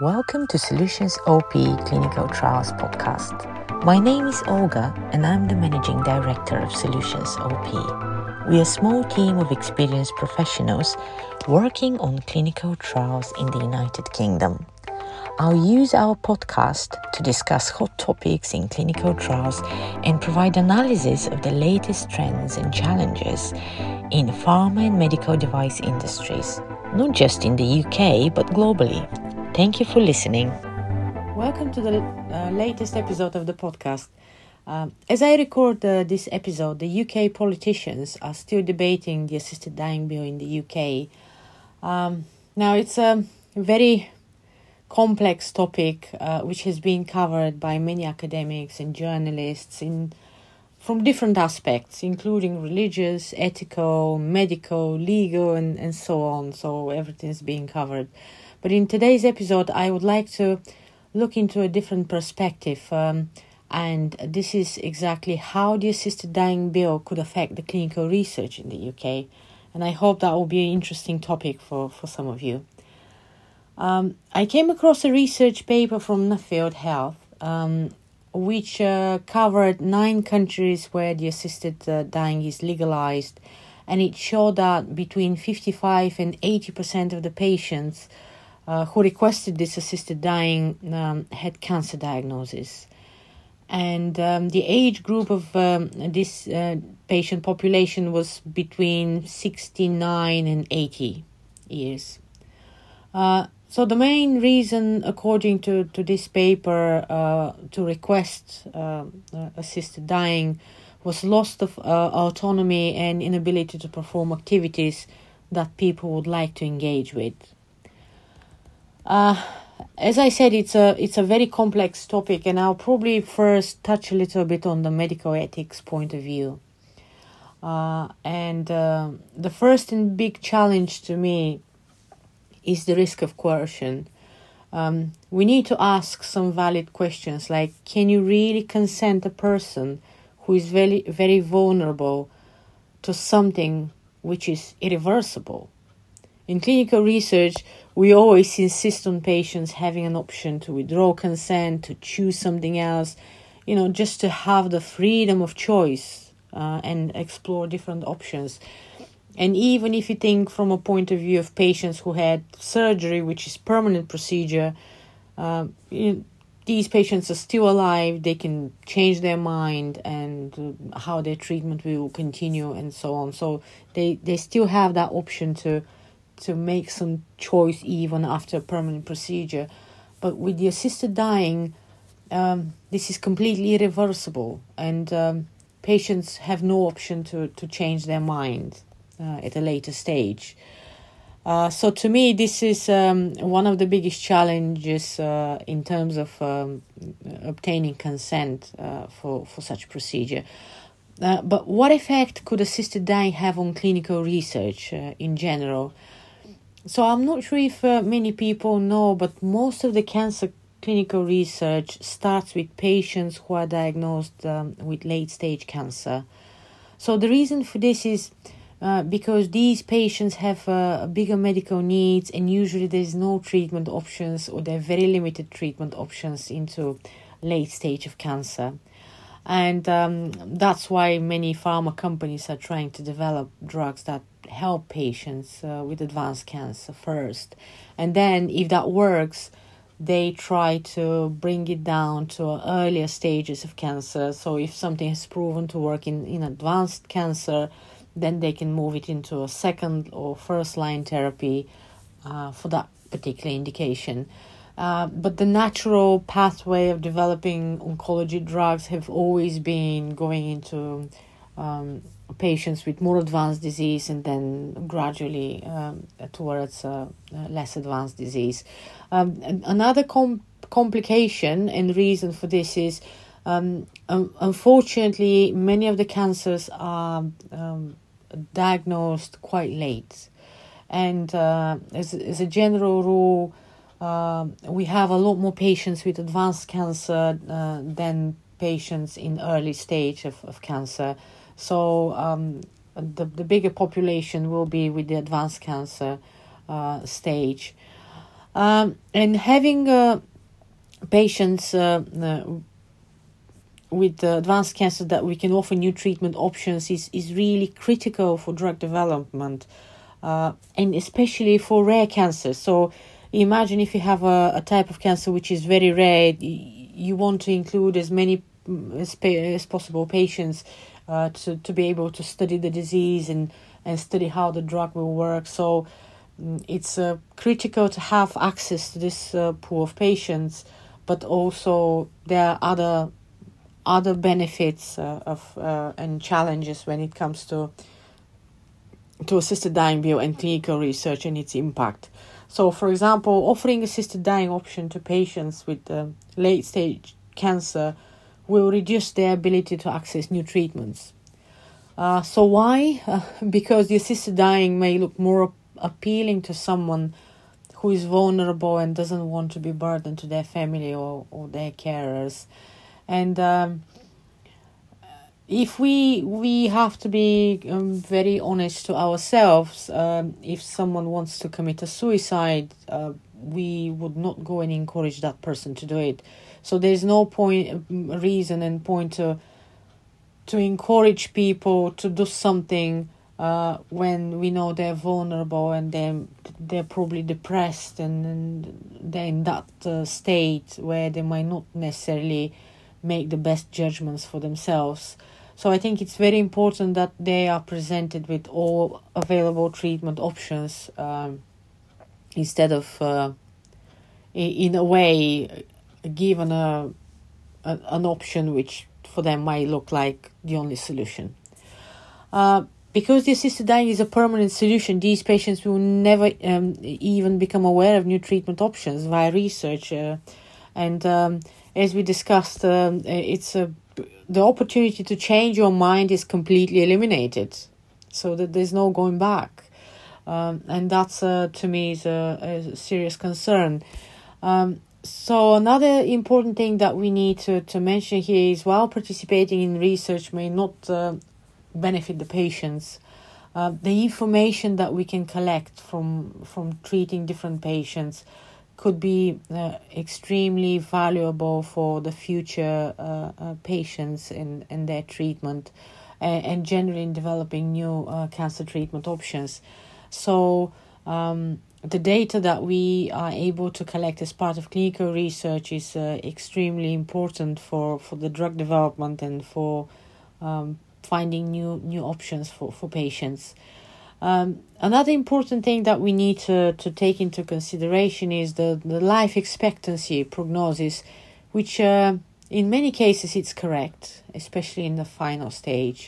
Welcome to Solutions OP Clinical Trials Podcast. My name is Olga and I'm the Managing Director of Solutions OP. We are a small team of experienced professionals working on clinical trials in the United Kingdom. I'll use our podcast to discuss hot topics in clinical trials and provide analysis of the latest trends and challenges in pharma and medical device industries, not just in the UK but globally. Thank you for listening. Welcome to the latest episode of the podcast. As I record this episode, the UK politicians are still debating the assisted dying bill in the UK. Now, it's a very complex topic which has been covered by many academics and journalists from different aspects, including religious, ethical, medical, legal, and so on. So everything's being covered. But in today's episode, I would like to look into a different perspective. And this is exactly how the assisted dying bill could affect the clinical research in the UK. And I hope that will be an interesting topic for some of you. I came across a research paper from Nuffield Health, which covered 9 countries where the assisted dying is legalized. And it showed that between 55 and 80% of the patients who requested this assisted dying had cancer diagnosis. And the age group of this patient population was between 69 and 80 years. So the main reason, according to this paper, to request assisted dying was loss of autonomy and inability to perform activities that people would like to engage with. As I said, it's a very complex topic, and I'll probably first touch a little bit on the medical ethics point of view. And the first and big challenge to me is the risk of coercion. We need to ask some valid questions like, can you really consent a person who is very, very vulnerable to something which is irreversible? In clinical research, we always insist on patients having an option to withdraw consent, to choose something else, just to have the freedom of choice and explore different options. And even if you think from a point of view of patients who had surgery, which is permanent procedure, these patients are still alive, they can change their mind and how their treatment will continue and so on. So they still have that option to make some choice even after a permanent procedure. But with the assisted dying, this is completely irreversible, and patients have no option to change their mind at a later stage. So to me, this is one of the biggest challenges in terms of obtaining consent for such procedure. But what effect could assisted dying have on clinical research in general? So I'm not sure if many people know, but most of the cancer clinical research starts with patients who are diagnosed with late-stage cancer. So the reason for this is because these patients have bigger medical needs, and usually there's no treatment options, or there are very limited treatment options into late stage of cancer. And that's why many pharma companies are trying to develop drugs that help patients with advanced cancer first. And then if that works, they try to bring it down to earlier stages of cancer. So if something is proven to work in advanced cancer, then they can move it into a second or first line therapy for that particular indication. But the natural pathway of developing oncology drugs have always been going into patients with more advanced disease and then gradually towards less advanced disease. Another complication and reason for this is unfortunately many of the cancers are diagnosed quite late, and as a general rule, we have a lot more patients with advanced cancer than patients in early stage of cancer. So the bigger population will be with the advanced cancer stage. And having patients with advanced cancer that we can offer new treatment options is really critical for drug development, and especially for rare cancers. So imagine if you have a type of cancer which is very rare, you want to include as many as possible patients to be able to study the disease and study how the drug will work. So it's critical to have access to this pool of patients, but also there are other benefits and challenges when it comes to assisted dying bio and clinical research and its impact. So, for example, offering assisted dying option to patients with late stage cancer will reduce their ability to access new treatments. So why? Because the assisted dying may look more appealing to someone who is vulnerable and doesn't want to be burdened to their family or their carers. And if we have to be very honest to ourselves, if someone wants to commit a suicide, we would not go and encourage that person to do it. So there's no reason to encourage people to do something when we know they're vulnerable and they're probably depressed and they're in that state where they might not necessarily make the best judgments for themselves. So I think it's very important that they are presented with all available treatment options instead of, in a way, given an option which for them might look like the only solution. Because the assisted dying is a permanent solution, these patients will never even become aware of new treatment options via research. As we discussed, the opportunity to change your mind is completely eliminated, so that there's no going back. And that's, to me, is a serious concern. So another important thing that we need to mention here is, while participating in research may not benefit the patients, the information that we can collect from treating different patients could be extremely valuable for the future patients and their treatment, and generally in developing new cancer treatment options. So the data that we are able to collect as part of clinical research is extremely important for the drug development and for finding new options for patients. Another important thing that we need to take into consideration is the life expectancy prognosis, which in many cases it's correct, especially in the final stage.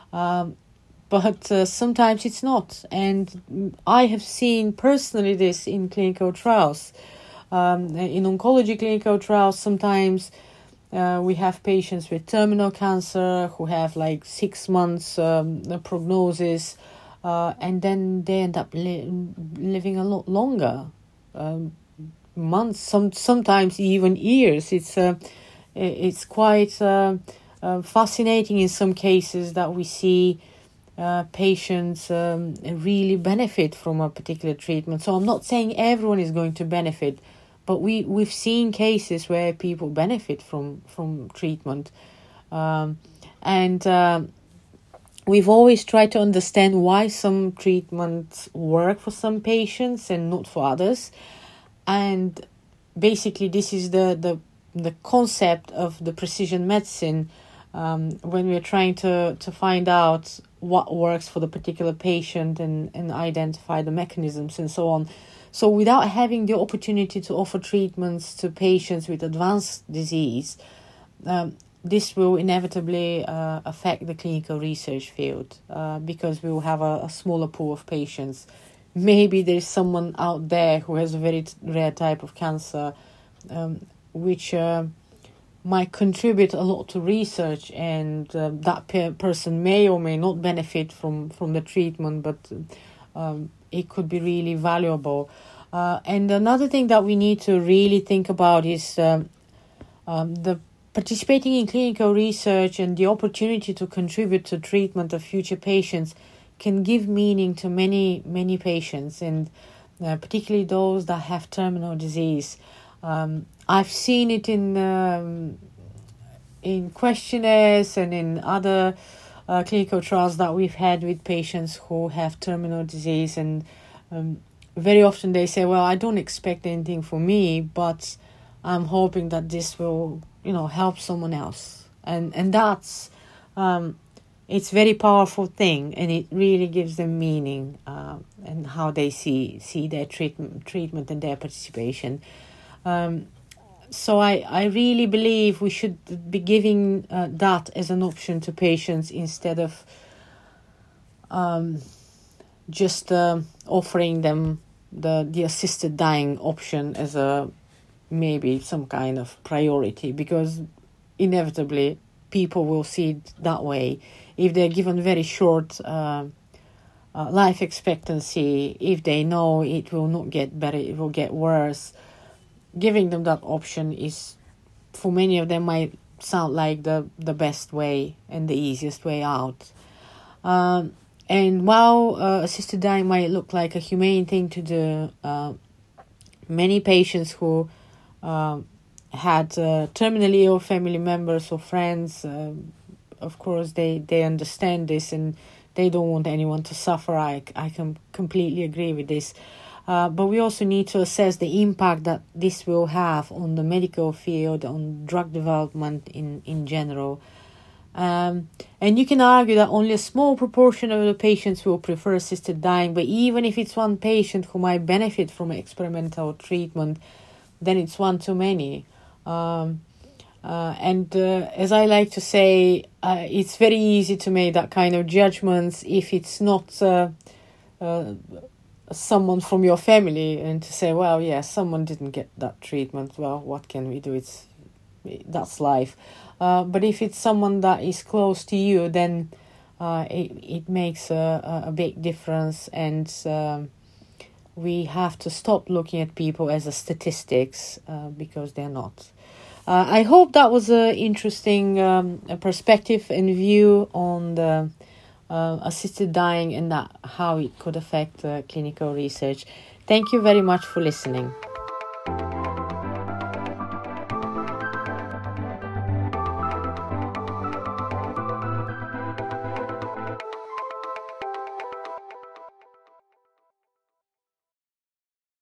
But sometimes it's not. And I have seen personally this in clinical trials. In oncology clinical trials, sometimes we have patients with terminal cancer who have like 6 months prognosis, and then they end up living a lot longer, months, sometimes even years. It's quite fascinating in some cases that we see patients really benefit from a particular treatment. So I'm not saying everyone is going to benefit, but we've seen cases where people benefit from treatment. We've always tried to understand why some treatments work for some patients and not for others. And basically this is the concept of the precision medicine, when we're trying to find out what works for the particular patient and identify the mechanisms and so on. So without having the opportunity to offer treatments to patients with advanced disease, this will inevitably affect the clinical research field, because we will have a smaller pool of patients. Maybe there's someone out there who has a very rare type of cancer, which might contribute a lot to research, and that person may or may not benefit from the treatment, but it could be really valuable. And another thing that we need to really think about is the participating in clinical research and the opportunity to contribute to treatment of future patients can give meaning to many patients. And particularly those that have terminal disease. I've seen it in questionnaires and in other clinical trials that we've had with patients who have terminal disease, and very often they say, well, I don't expect anything for me, but I'm hoping that this will, help someone else. And that's, it's very powerful thing, and it really gives them meaning and how they see their treatment and their participation. So I really believe we should be giving that as an option to patients instead of just offering them the assisted dying option as maybe some kind of priority, because inevitably people will see it that way. If they're given very short life expectancy, if they know it will not get better, it will get worse, giving them that option is, for many of them, might sound like the best way and the easiest way out. And while assisted dying might look like a humane thing to do, many patients who had terminally ill family members or friends, of course, they understand this and they don't want anyone to suffer. I can completely agree with this. But we also need to assess the impact that this will have on the medical field, on drug development in general. And you can argue that only a small proportion of the patients will prefer assisted dying, but even if it's one patient who might benefit from experimental treatment, then it's one too many. And as I like to say, it's very easy to make that kind of judgments if it's not someone from your family, and to say, well, yeah, someone didn't get that treatment. Well, what can we do? That's life. But if it's someone that is close to you, then it makes a big difference, and we have to stop looking at people as a statistics because they're not. I hope that was an interesting perspective and view on the assisted dying and how it could affect clinical research. Thank you very much for listening.